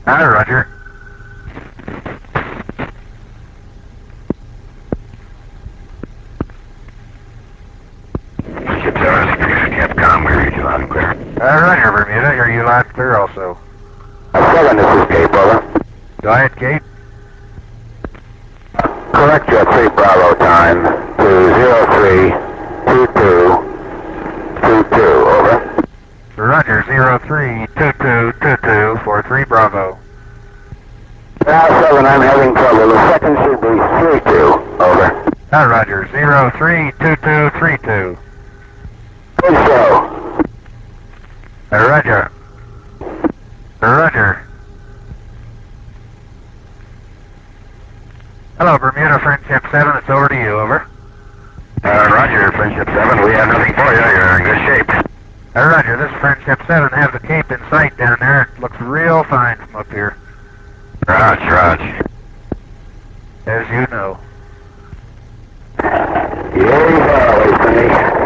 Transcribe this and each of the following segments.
Roger. Ship 7, this is Bermuda Capcom. We read you loud and clear. Roger, Bermuda. Hear you loud and clear also. 7, this is Cape, over. Go ahead, Kate. Correct jet 3 Bravo time to 032222, over. Roger, 032222 for 3 Bravo. Now 7, I'm having trouble. The second should be 32, over. Roger, 032232. Good show. Roger. Roger. Hello, Bermuda, Friendship 7, it's over to you, over. Roger, Friendship 7, we have nothing for you. You're in good shape. Roger, this is Friendship 7, have the Cape in sight down there. It looks real fine from up here. Roger. As you know. Yeah, wait for me.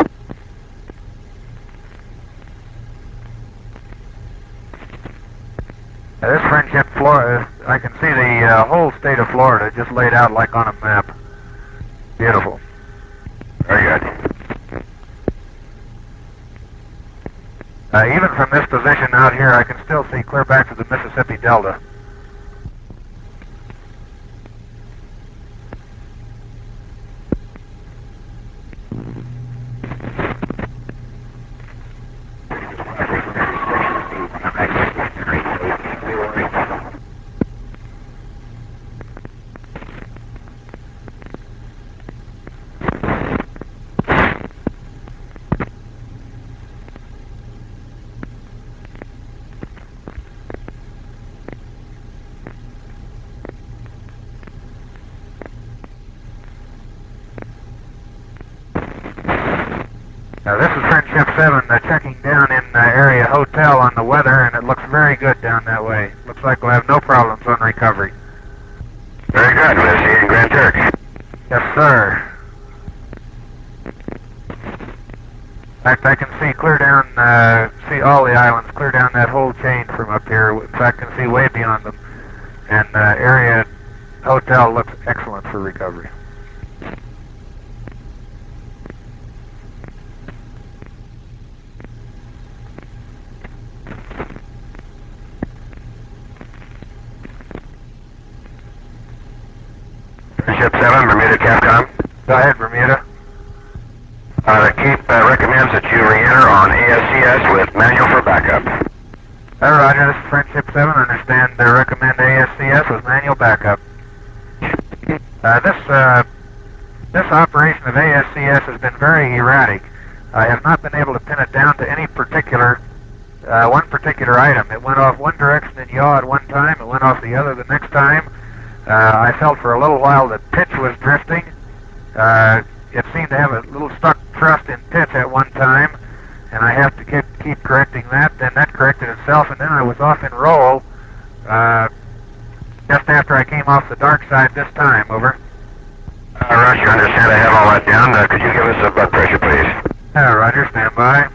This Friendship Florida, I can see the whole state of Florida just laid out like on a map. Beautiful. Very good. Even from this position out here, I can still see clear back to the Mississippi Delta. This is Friendship 7 checking down in Area Hotel on the weather, and it looks very good down that way. Looks like we'll have no problems on recovery. Very good. We'll see you in Grand Turk. Yes, sir. In fact, I can see clear down, see all the islands, clear down that whole chain from up here. In fact, I can see way beyond them. And Area Hotel looks excellent for recovery. Ship 7, Bermuda Capcom. Go ahead, Bermuda. The Cape recommends that you re-enter on ASCS with manual for backup. Roger, this is Friendship 7. I understand they recommend ASCS with manual backup. This operation of ASCS has been very erratic. I have not been able to pin it down to any particular, one particular item. It went off one direction in yaw at one time, it went off the other the next time. I felt for a little while that pitch was drifting. It seemed to have a little stuck thrust in pitch at one time, and I have to keep correcting that. Then that corrected itself, and then I was off in roll just after I came off the dark side this time. Over. Roger, understand I have all that down. Could you give us a blood pressure, please? Roger, stand by.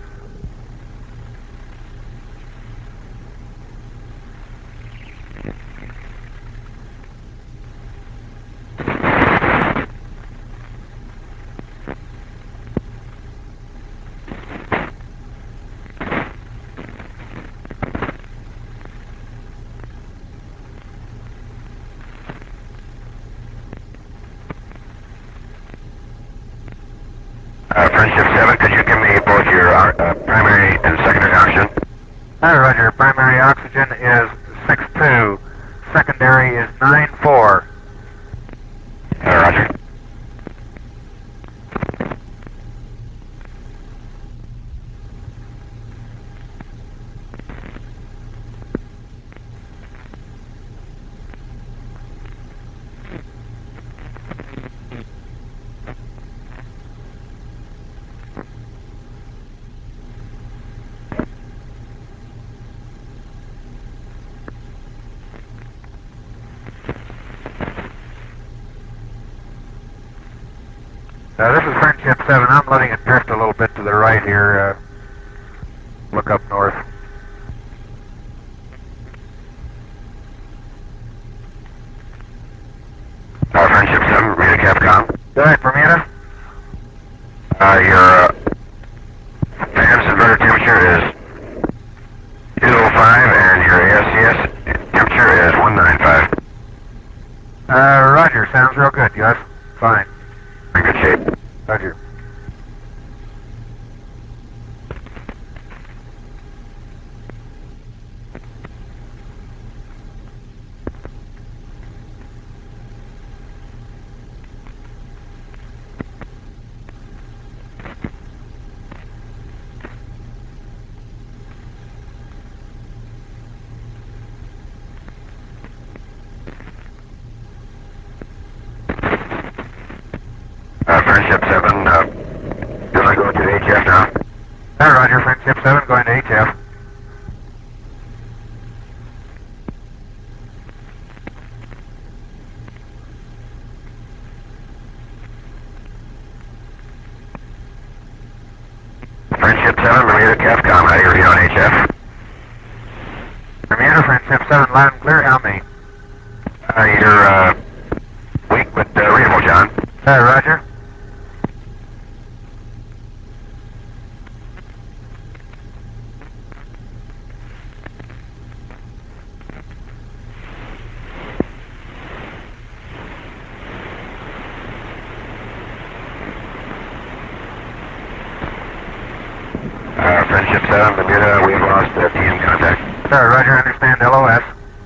Friendship 7, could you give me both your primary and secondary oxygen? Roger, primary oxygen is 6.2, secondary is 9.4. Roger. This is Friendship 7. I'm letting it drift a little bit to the right here. Look up north. Go ahead, Bermuda. Your FAMS inverter temperature is 205 and your ASCS temperature is 195. Roger. Sounds real good, Gus. Fine. In good shape. Roger. Friendship 7, do I go to HF now? Roger. Friendship 7 going to HF. Friendship 7, Bermuda Capcom, how do you read on HF? Bermuda. Friendship 7 loud and clear. How many? You're weak but readable, John. Roger. Friendship 7, Bermuda, we've lost TM contact. Roger. Understand. LOS.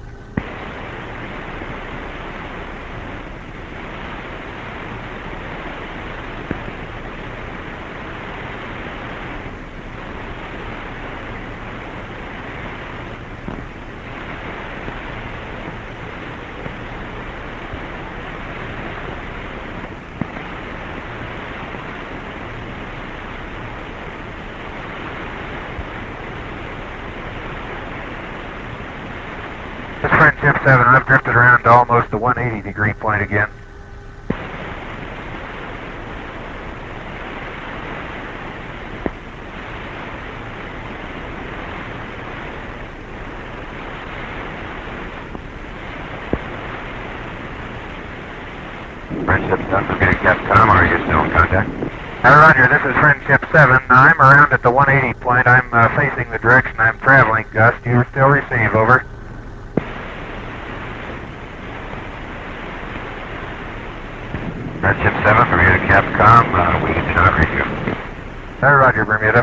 This is Friendship 7. I've drifted around to almost the 180 degree point again. Friendship 7, Bermuda Capcom, are you still in contact? Roger. This is Friendship 7. I'm around at the 180 point. I'm facing the direction I'm traveling. Gus, do you still receive? Over. Friendship 7, Bermuda Capcom, we do not read you. Roger. Bermuda.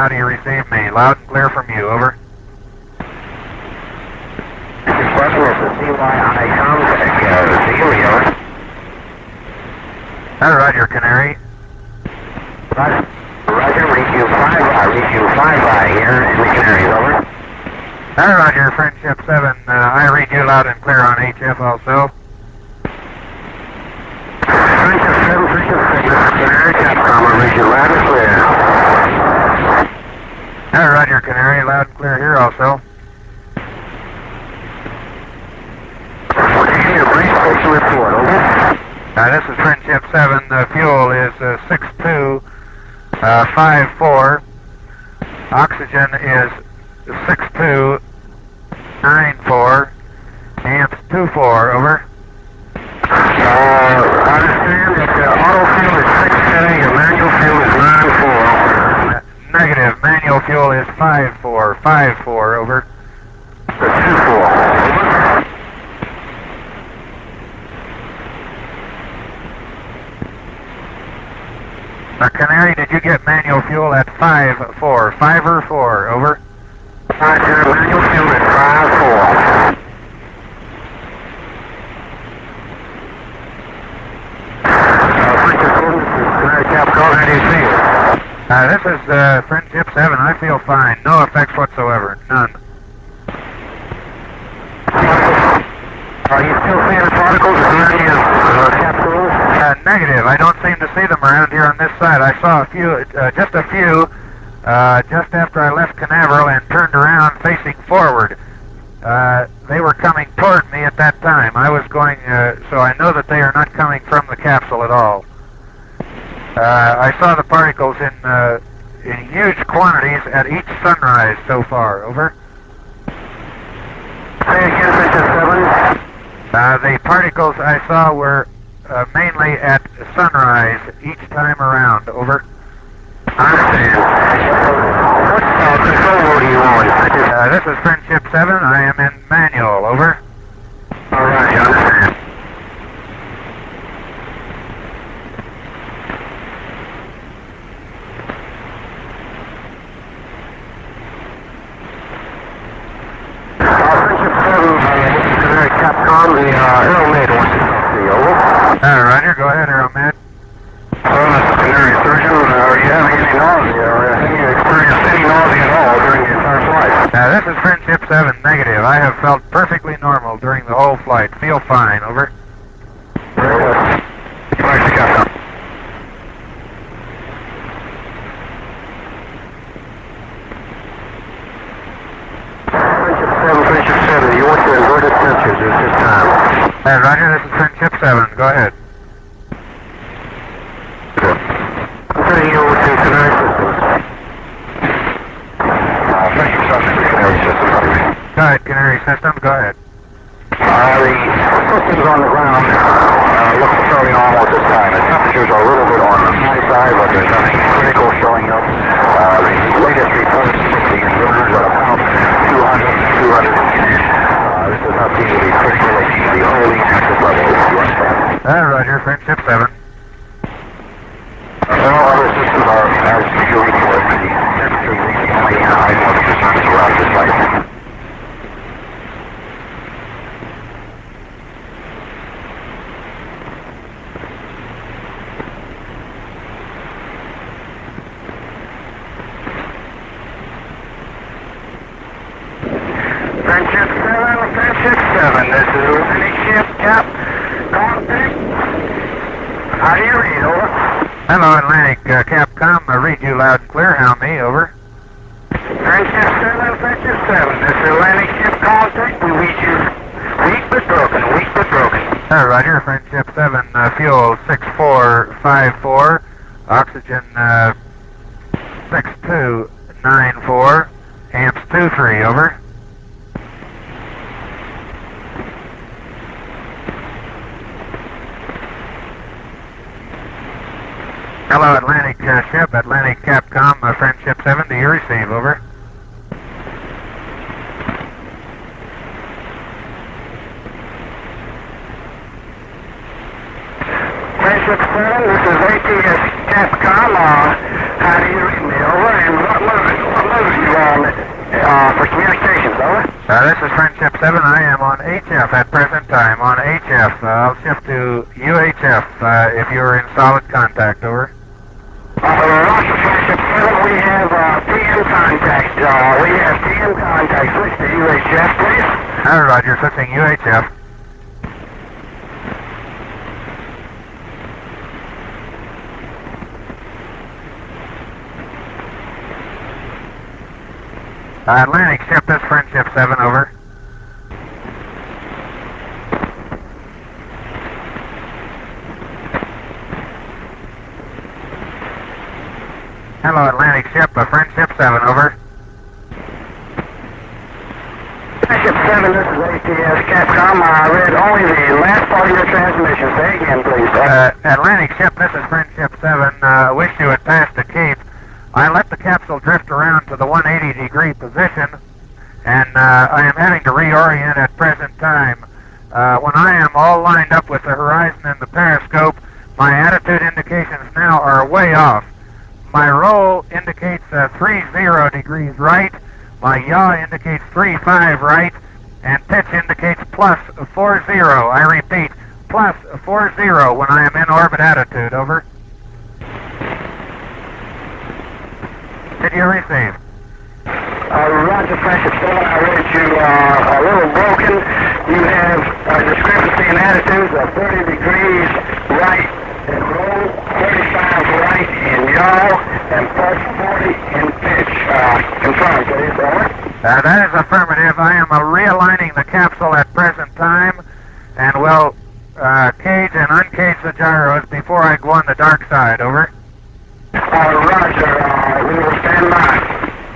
How do you receive me? Loud and clear from you, over. Russell, it's the CYI contact, Sealy, over. Roger, Canary. Roger, reach you 5 here in the Canaries, over. Roger, Friendship 7, I read you loud and clear on HF also. Friendship 7, Friendship 6, Canary, Capcom, I read you loud and clear. Roger, Canary, loud and clear here also. Okay, give me a brief station report, over. This is Friendship 7, the fuel is 6254, oxygen is 6294, amps 24, over. I understand that the auto fuel is 6K, your manual fuel is 9.4. Negative, manual fuel is 5454, over. 2.4, over. Canary, did you get manual fuel at 5.4? 5 or 4, over. Roger, manual fuel is 5.4. Capcom, how do you feel? This is Friendship 7. I feel fine. No effects whatsoever. None. Are you still seeing the particles around your capsules? Negative. I don't seem to see them around here on this side. I saw a few, just a few, just after I left Canaveral and turned around facing forward. They were coming toward me at that time. I was going, so I know that they are not coming from the capsule at all. I saw the particles in huge quantities at each sunrise so far. Over. Say again, Friendship 7. The particles I saw were mainly at sunrise each time around. Over. I understand. What control mode are you on? This is Friendship 7. I am in manual. Over. All right, I understand. Friendship 7, Capcom, the Aeromed wants to talk to you, over. Roger, go ahead, Aeromed. This is Canary Surgeon. Are you having any nausea, or have you experienced any nausea at all during the entire flight? This is Friendship 7, negative. I have felt perfectly normal during the whole flight. Feel fine, over. Very good. Back to Capcom. Friendship 7, you want your inverted sensors at this time. Roger, this is Friendship 7. Go ahead. I'm turning you over to Canary Systems. Friendship 7, Canary Systems. Go ahead, Canary Systems. Go ahead. The systems on the ground look fairly normal at this time. The temperatures are a little bit on the high side, but there's nothing critical showing up. The latest reports from the inverters are about 200. This does not seem to be critical. They seem to be holding at this level. Roger, Friendship 7. All other systems are as you report. The temperature is the only item of concern throughout this site. Friendship 7, this is Lieutenant Ship Cap. Contact. How do you read, over? Hello, Atlantic Capcom. I read you loud and clear. How me, over. Friendship 7, this is Atlantic Ship Contact. We read you weak but broken. Roger, Friendship 7, fuel 6454, oxygen 6294, amps 23, over. Hello, Atlantic ship, Atlantic Capcom, Friendship 7, do you receive, over? Friendship 7, this is ATS Capcom. How do you read me? Over. And what move are you on for communications? Over. This is Friendship 7. I am on HF at present time. On HF. I'll shift to UHF if you are in solid contact. Over. Roger, Friendship 7. We have PM contact. We have PM contact. Switch to UHF, please. Roger. Switching UHF. Atlantic ship, this Friendship 7, over. Hello, Atlantic ship, Friendship 7, over. Friendship 7, this is ATS Capcom. I read only the last part of your transmission. Say again, please. Atlantic ship, this is Friendship 7. Wish you had passed the Cape. I let the capsule drift around to the 180-degree position, and I am having to reorient at present time. When I am all lined up with the horizon and the periscope, my attitude indications now are way off. My roll indicates 30 degrees right, my yaw indicates 35 right, and pitch indicates plus 40. I repeat, plus 40 when I am in orbit attitude. Over. Did you receive? Roger, Friendship 7. I read you a little broken. You have a discrepancy in attitudes of 30 degrees right in roll, 35 right in yaw, and plus 40 in pitch. Confirm, please. Over. That is affirmative. I am realigning the capsule at present time, and will cage and uncage the gyros before I go on the dark side. Over. Roger, we will stand by.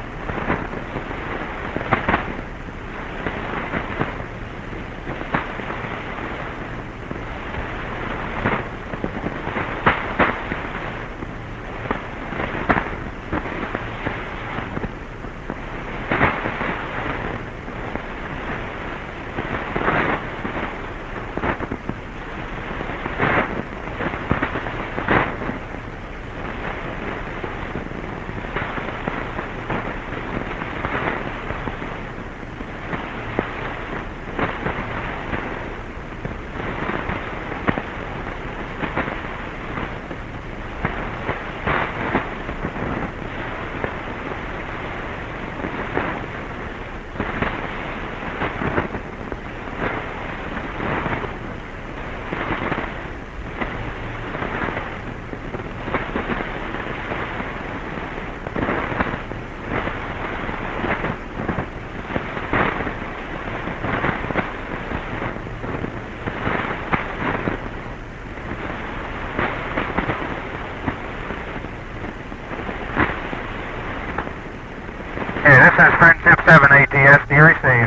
This is Friendship 7 ATS. Do you receive?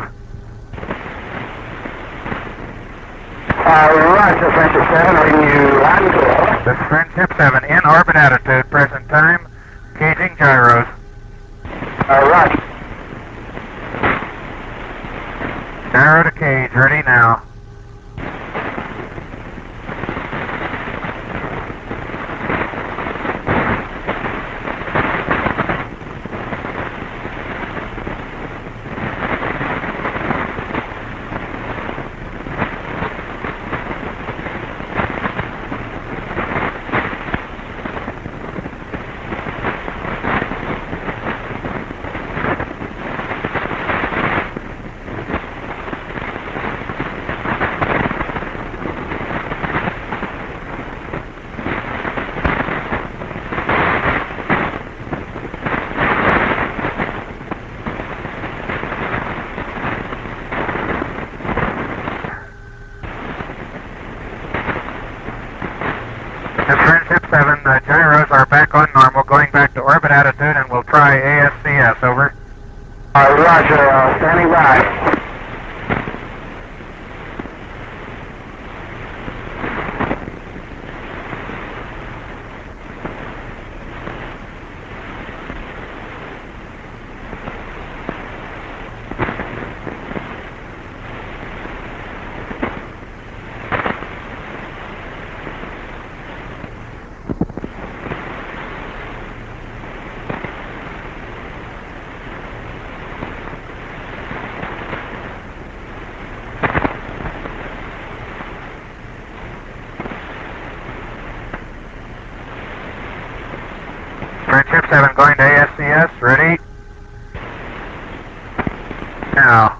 Roger, Friendship 7. Reading you line to over. This is Friendship 7 in orbit attitude, present time, caging gyros. Roger. Gyro to cage, ready now. This Friendship 7, gyros are back on normal, going back to orbit attitude, and we'll try ASCS, over. Roger, standing by. Friendship 7 going to ASCS, ready? Now.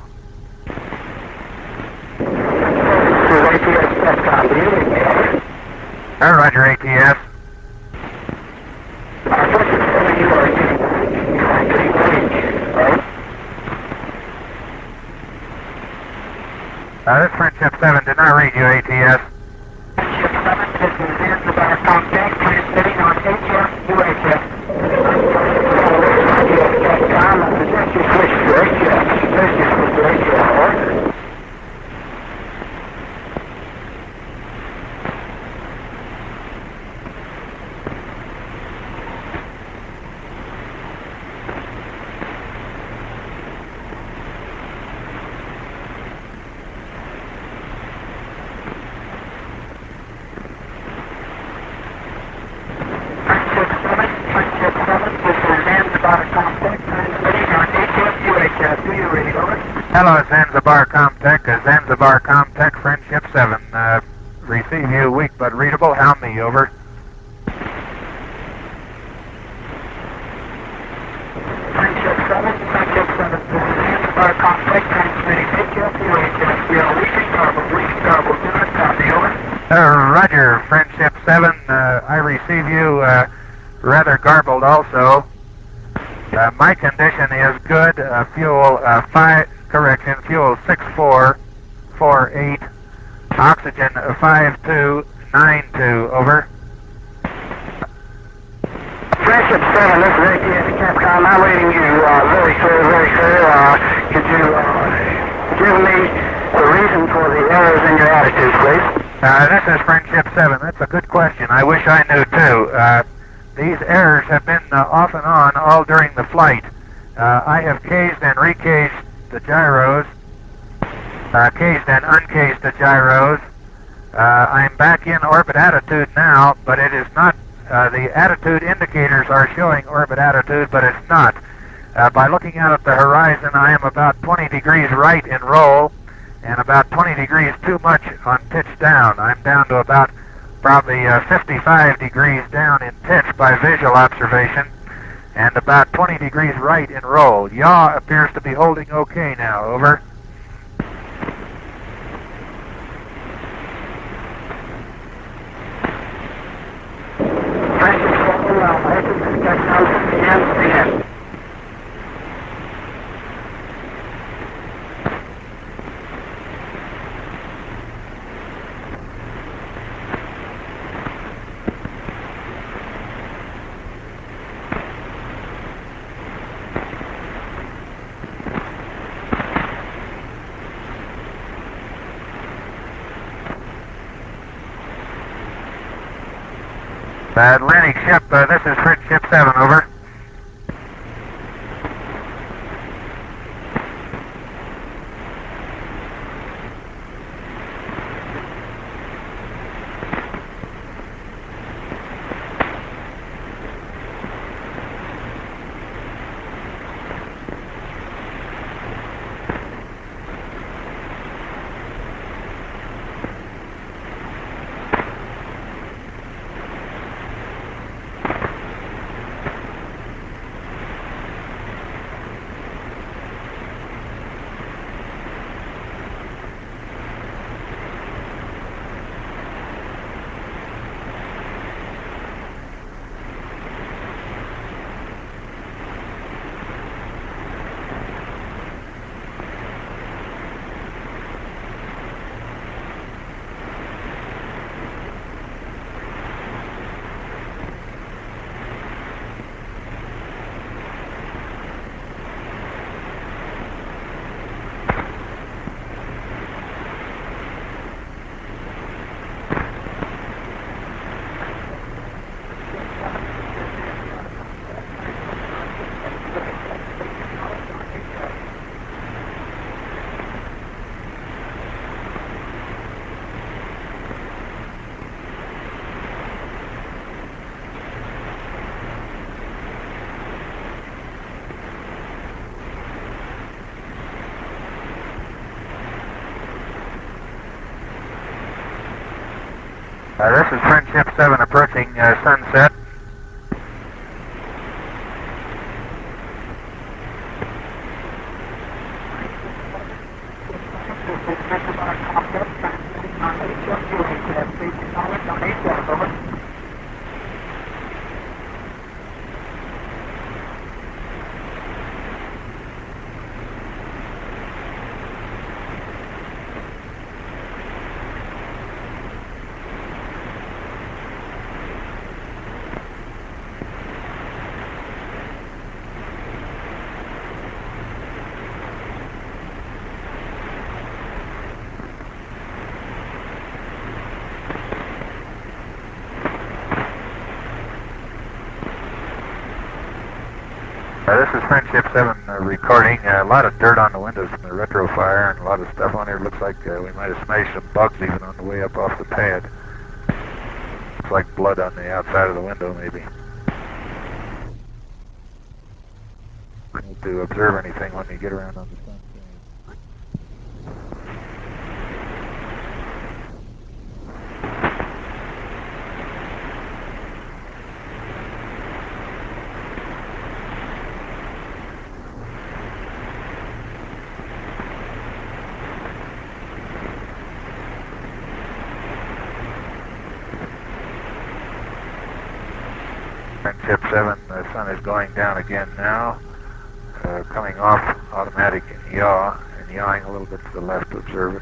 This is ATS Capcom, do you read me, over? Roger, ATS. Friendship 7, you are getting reach, over. This Friendship 7 did not read you, ATS. Friendship 7, this is Zanzibar Contact, transmitting on HF UHF. ATS Capcom, I suggest you switch to HF. Suggest you switch to HF, over. Hello, Zanzibar Comtech. Zanzibar Comtech, Friendship 7. Receive you weak but readable. Helm me, over. Friendship 7, this is Zanzibar Comtech, transmitting HF UHF. We are weak and garbled, do not copy, over. Roger, Friendship 7. I receive you rather garbled also. My condition is good. Fuel 6448. Oxygen 5292. Over. Friendship 7, this is ATS Capcom. I'm reading you very clear, very clear. Could you give me the reason for the errors in your attitude, please? This is Friendship 7. That's a good question. I wish I knew too. These errors have been off and on all during the flight. I have cased and recased the gyros, cased and uncased the gyros. I'm back in orbit attitude now, but it is not, the attitude indicators are showing orbit attitude, but it's not. By looking out at the horizon, I am about 20 degrees right in roll, and about 20 degrees too much on pitch down. I'm down to about probably 55 degrees down in pitch by visual observation, and about 20 degrees right in roll. Yaw appears to be holding okay now, over. Atlantic ship, this is Friendship 7, over. This is Friendship 7 approaching sunset. This is Friendship 7 recording. A lot of dirt on the windows from the retro fire and a lot of stuff on here. Looks like we might have smashed some bugs even on the way up off the pad. Looks like blood on the outside of the window maybe. Need to observe anything when we get around on the sun. Friendship 7, the sun is going down again now. Coming off automatic in yaw and yawing a little bit to the left to observe it.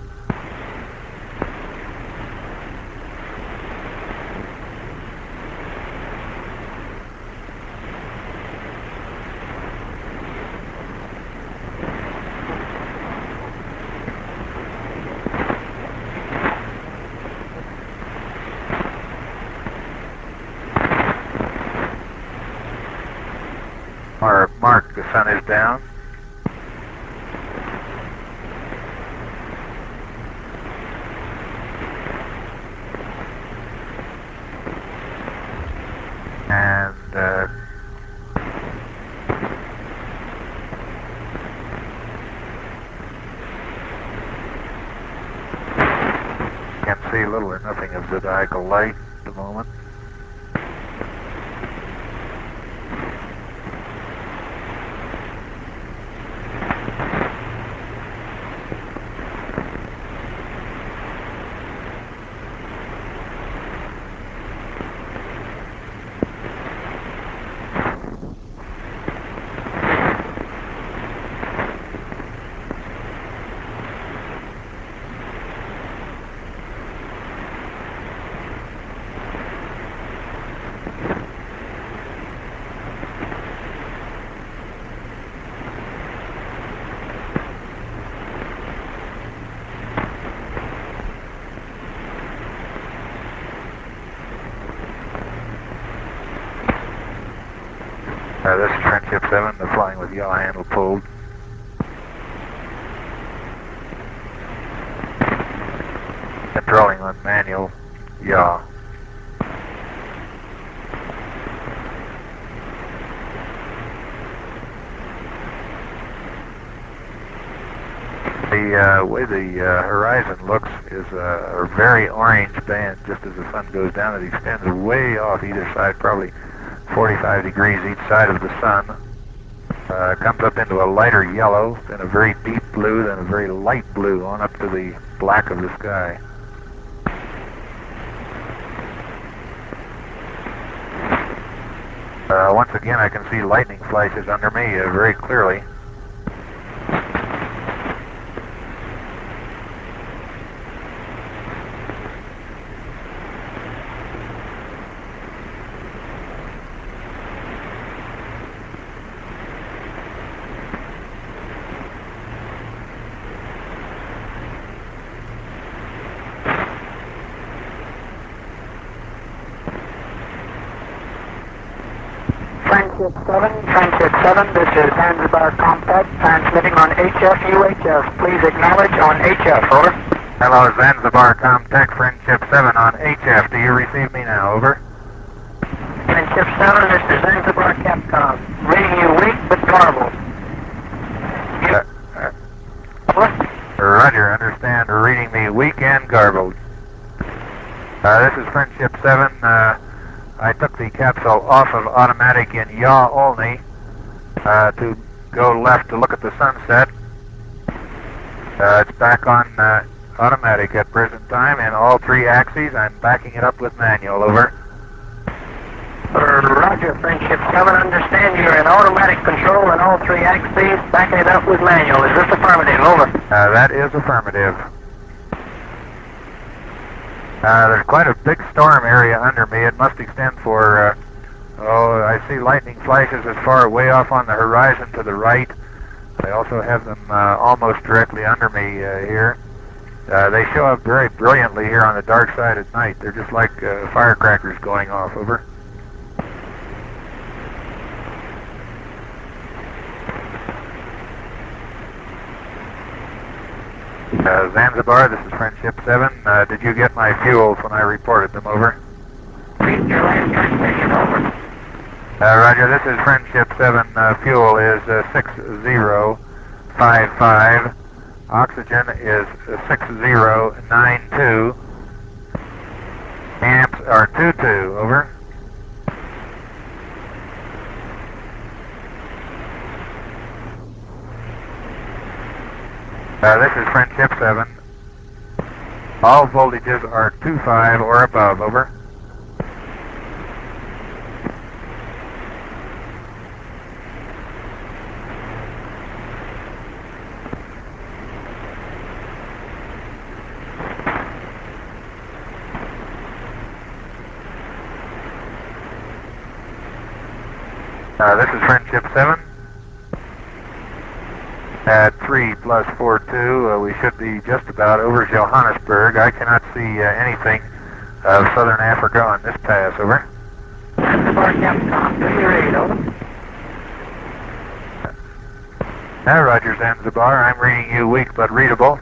Mark, the sun is down. And can see little or nothing of zodiacal light at the moment. This is Friendship 7, the flying with yaw handle pulled. Controlling on manual yaw. The way the horizon looks is a very orange band just as the sun goes down. It extends way off either side, probably 45 degrees each side of the sun. Comes up into a lighter yellow, then a very deep blue, then a very light blue on up to the black of the sky. Once again I can see lightning flashes under me very clearly. Friendship 7, this is Zanzibar Compact, transmitting on HF-UHF. Please acknowledge on HF, over. Hello, Zanzibar Comtech, Friendship 7 on HF. Do you receive me now, over? Friendship 7, this is Zanzibar Capcom. Reading you weak but garbled. Roger, understand. Reading me weak and garbled. This is Friendship 7. I took the capsule off of automatic in yaw only to go left to look at the sunset. It's back on automatic at present time in all three axes. I'm backing it up with manual, over. Roger, Friendship 7, understand you're in automatic control in all three axes, backing it up with manual. Is this affirmative, over? That is affirmative. There's quite a big storm area under me. It must extend for, I see lightning flashes as far way off on the horizon to the right. I also have them almost directly under me here. They show up very brilliantly here on the dark side at night. They're just like firecrackers going off, over. Zanzibar, this is Friendship 7. Did you get my fuels when I reported them? Over. Read your last transmission. Over. Roger, this is Friendship 7. Fuel is 6055. Oxygen is 6092. Amps are 22. Over. This is Friendship 7. All voltages are 25 or above. Over. This is Friendship 7. At 3 plus 42, we should be just about over Johannesburg. I cannot see anything of Southern Africa on this pass. Over. Zanzibar, Capcom. Do you read? Over. Roger, Zanzibar. I'm reading you weak but readable.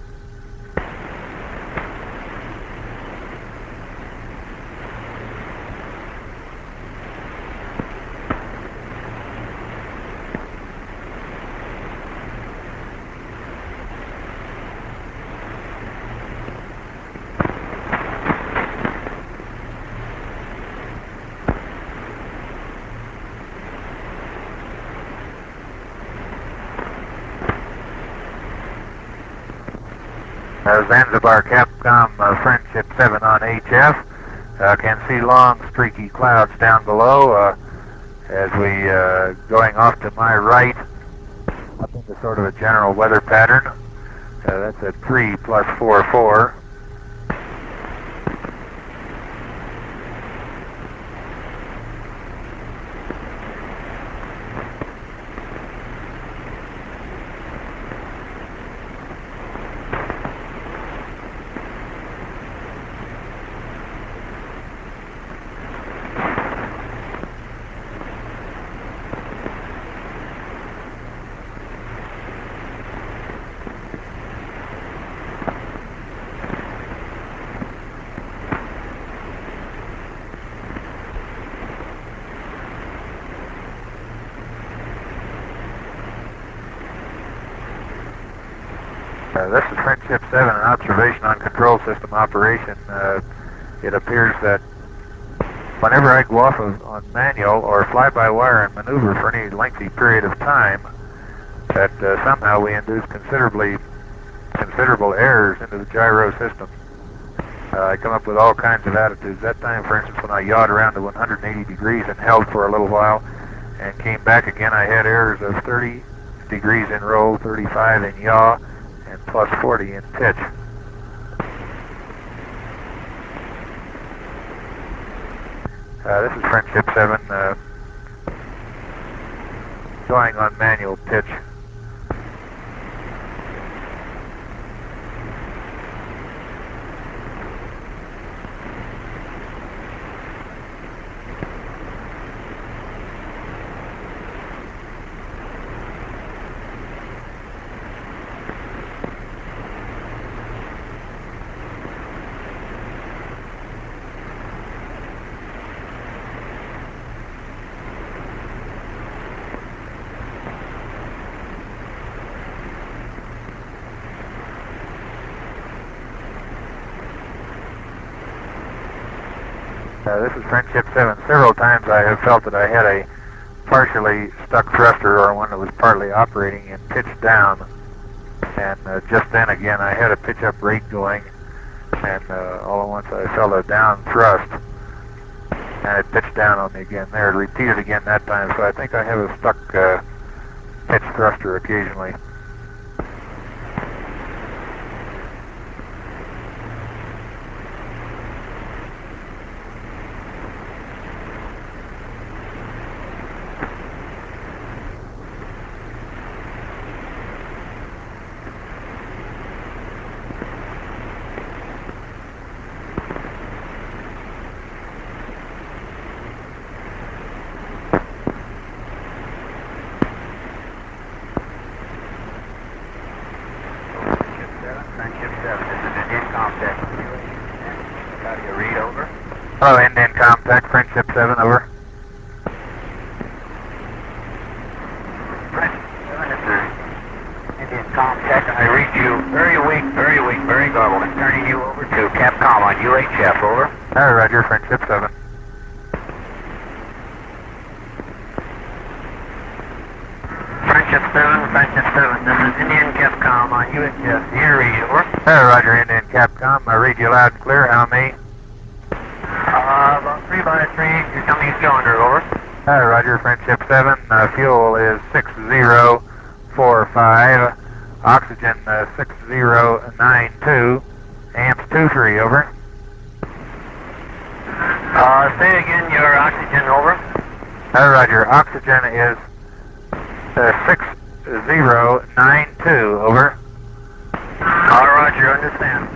Zanzibar, Capcom, Friendship 7 on HF. Can see long streaky clouds down below as we going off to my right up into sort of a general weather pattern. That's at 3 plus 44. This is Friendship 7, an observation on control system operation. It appears that whenever I go off on manual or fly-by-wire and maneuver for any lengthy period of time, that somehow we induce considerable errors into the gyro system. I come up with all kinds of attitudes. That time, for instance, when I yawed around to 180 degrees and held for a little while and came back again, I had errors of 30 degrees in roll, 35 in yaw, and plus 40 in pitch. This is Friendship 7 going on manual pitch. This is Friendship 7. Several times I have felt that I had a partially stuck thruster or one that was partly operating and pitched down. And just then again I had a pitch up rate going, and all at once I felt a down thrust and it pitched down on me again there. It repeated again that time, so I think I have a stuck pitch thruster occasionally. Hello, Indian Comtech, Friendship 7, over. Friendship 7, this is Indian Comtech. I read you very weak, very garbled. I'm turning you over to Capcom on UHF, over. Roger, Friendship 7. Friendship 7, this is Indian Capcom on UHF. Here, read, over. Roger, Indian Capcom. I read you loud and clear. How me? About 3 by 3, you're coming stronger, over. Roger, Friendship 7. Fuel is 6045. Oxygen 6092. Amps 23, over. Say again your oxygen, over. Roger, oxygen is 6092, over. Roger, understand.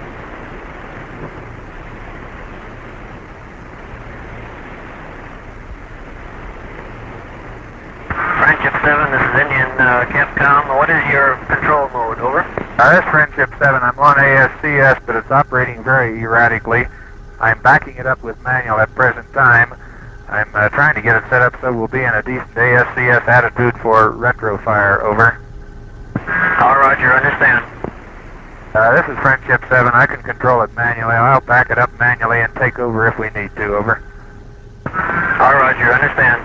Friendship 7, this is Indian Capcom. What is your control mode, over? This is Friendship 7. I'm on ASCS, but it's operating very erratically. I'm backing it up with manual at present time. I'm trying to get it set up so we'll be in a decent ASCS attitude for retrofire, over. Roger, understand. This is Friendship 7. I can control it manually. I'll back it up manually and take over if we need to, over. Roger, understand.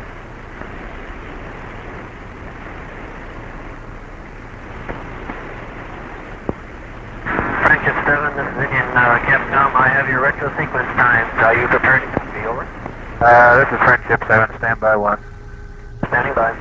Friendship 7, this is Indian Capcom. I have your retro sequence times. Are you prepared to copy, over? This is Friendship 7. Standby 1. Standing by.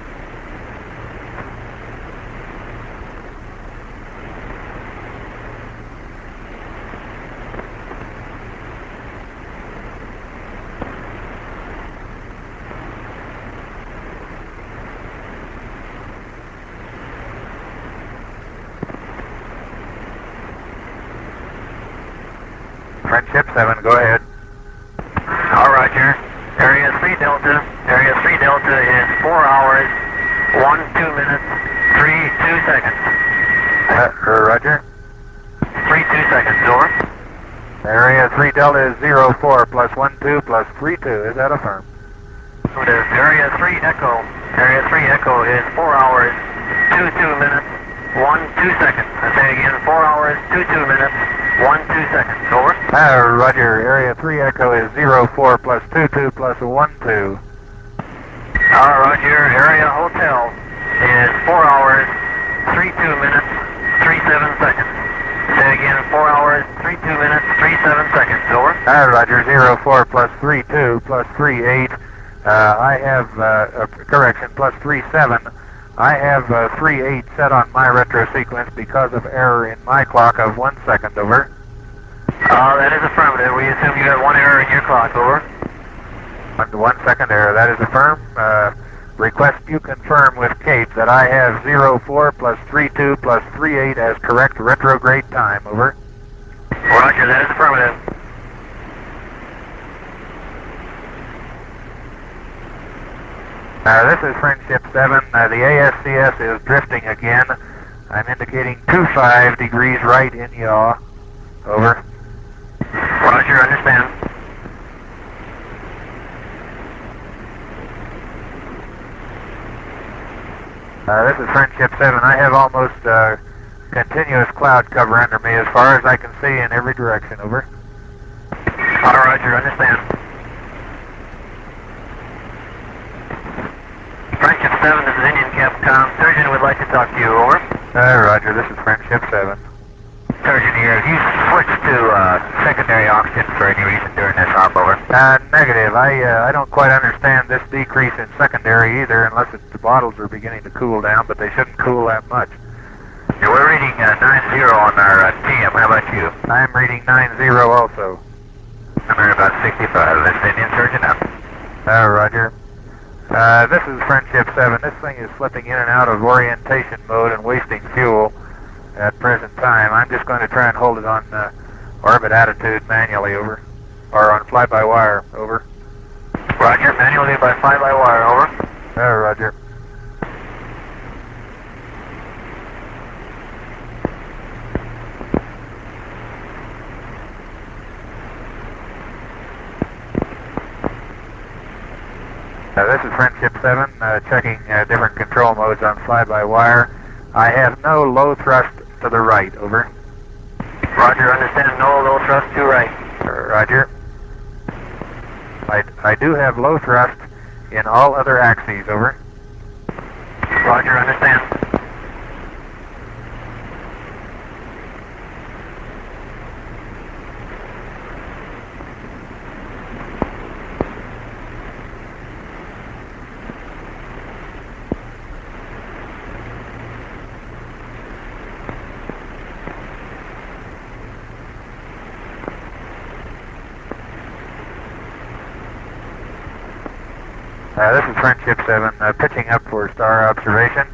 Friendship 7, go ahead. Roger. Area 3 Delta. Area 3 Delta is 4 hours, 2 minutes, 2 seconds. Roger. 2 seconds, over. Area 3 Delta is 04 plus 12 plus 32. Is that a firm? It is Area 3 Echo. Area 3 Echo is 4 hours, 2 minutes, 2 seconds. I say again, 4 hours, 2 minutes, 2 seconds, over. Roger. Area 3 Echo is 04 plus 22 plus 12. Roger. Area Hotel is 4 hours, 32 minutes, 37 seconds. Say again, 4 hours, 32 minutes, 37 seconds, over. Roger. 04 plus 32 plus 38. I have, correction, plus 37. I have 38 set on my retro sequence because of error in my clock of 1 second, over. That is affirmative. We assume you have 1 error in your clock, over. 1 second error. That is affirmed. Request you confirm with Kate that I have 04 plus 32 plus 38 as correct retrograde time, over. Roger, that is affirmative. This is Friendship 7. The ASCS is drifting again. I'm indicating 25 degrees right in yaw. Over. Roger, understand. This is Friendship 7. I have almost continuous cloud cover under me as far as I can see in every direction, over. Roger, understand. Friendship 7, this is Indian Capcom. Surgeon would like to talk to you, over. Roger, this is Friendship 7. Surgeon here, have you switched to secondary oxygen for any reason during this hop, over? Negative. I don't quite understand this decrease in secondary either unless the bottles are beginning to cool down, but they shouldn't cool that much. Yeah, we're reading 90 on our TM. How about you? I'm reading 90 also. I'm at about 65. This Indian surgeon up. Roger. This is Friendship 7. This thing is slipping in and out of orientation mode and wasting fuel at present time. I'm just going to try and hold it on orbit attitude manually, over. Or on fly-by-wire, over. Roger, manually by fly-by-wire, over. Roger. This is Friendship 7, checking different control modes on fly-by-wire. I have no low thrust to the right, over. Roger, understand, no low thrust to right. Roger. I do have low thrust in all other axes, over. Roger, understand. This is Friendship 7, pitching up for star observation.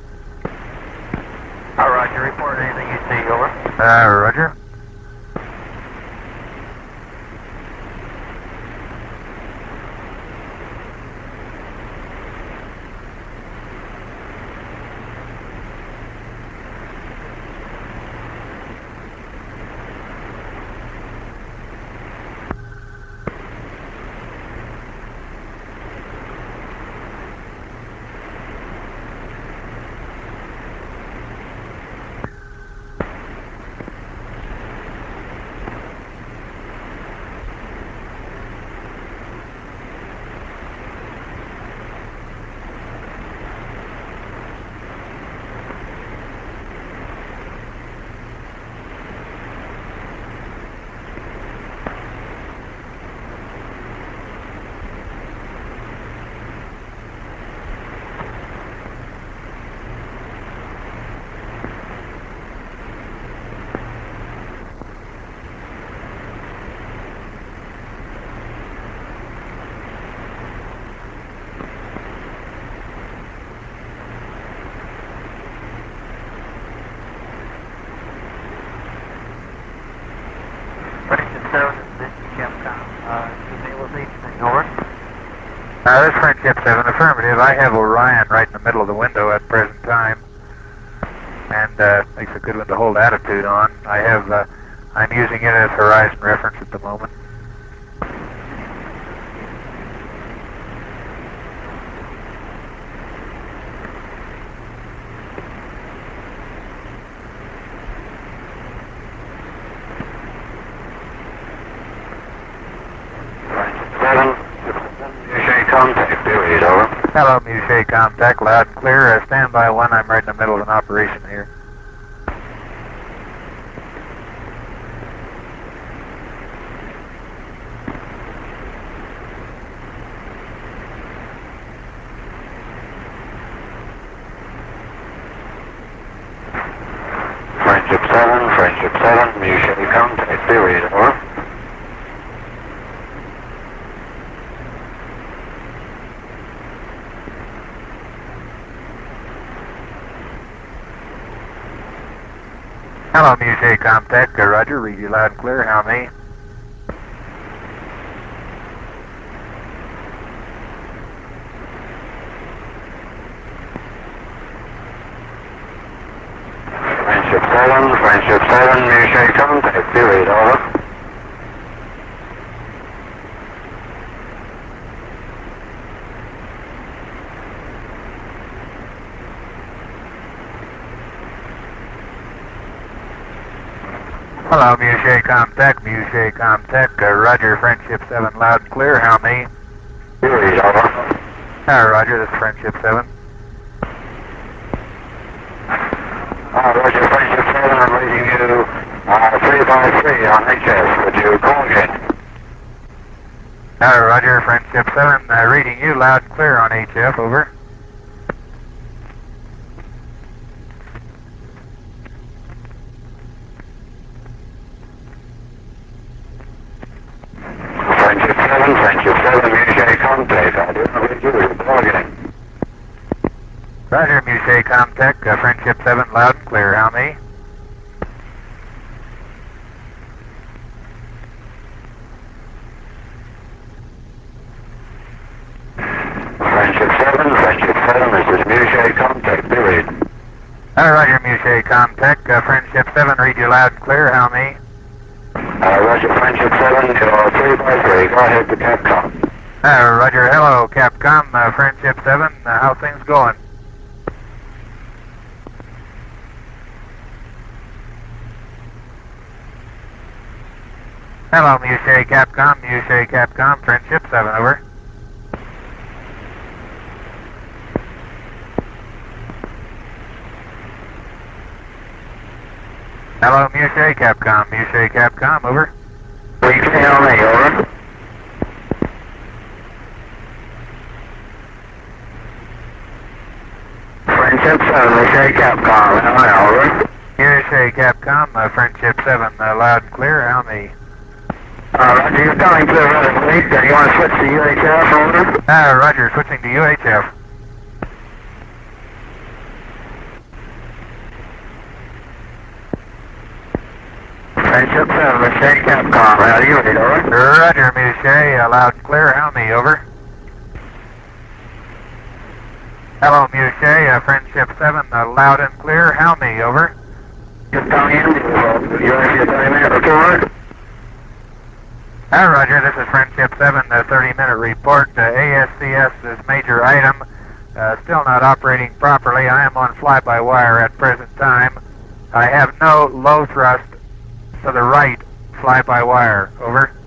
Roger, report anything you see, over. Roger. This is Friendship 7, affirmative. I have Orion right in the middle of the window at present time, and makes a good one to hold attitude on. I'm using it as horizon reference at the moment. Hello, Musée Comtech, loud and clear. Stand by 1, I'm right in the middle of an operation here. Friendship 7, Musée Comtech, period, over. Hello, Musée Comtech, Roger, read you loud and clear, how me? Friendship 7, Musée Comtech, period, over. Hello, Musée Comtech, Roger, Friendship 7, loud and clear, how me? Period, over. Roger, this is Friendship 7. Roger, Friendship 7, I'm reading you 353 on HS. Would you call again? Roger, Friendship 7, reading you loud and clear on HF, over. Friendship 7, Musée Comtech, I do not read you. Would you call again? Roger, Musée Comtech, Friendship 7, loud and clear, how me? Friendship 7, this is Musée Comtech, period. Roger, Musée Comtech, Friendship 7, read you loud and clear, how me? Roger, Friendship 7, you're 3 by 3, go ahead to Capcom. Roger. Hello, Capcom, Friendship 7. How things going? Hello, Mushay Capcom, Friendship 7, over. Hello, Mushay Capcom, over. Please tell me, over. Friendship 7, Mushay Capcom, how may, over. Mushay Capcom, Friendship 7, loud and clear, how me? Roger, you're coming to the red fleet. You want to switch to UHF, over? Roger, switching to UHF. Friendship 7, Mushay Capcom, how do you read, over? Roger, Mushay, loud and clear, how me, over. Hello, Mushay, Friendship 7, loud and clear, how me, over. Just coming in, you want to see a 30-minute report? Roger, this is Friendship 7, 30-minute report. ASCS is major item, still not operating properly. I am on fly-by-wire at present time. I have no low thrust to the right fly-by-wire, over.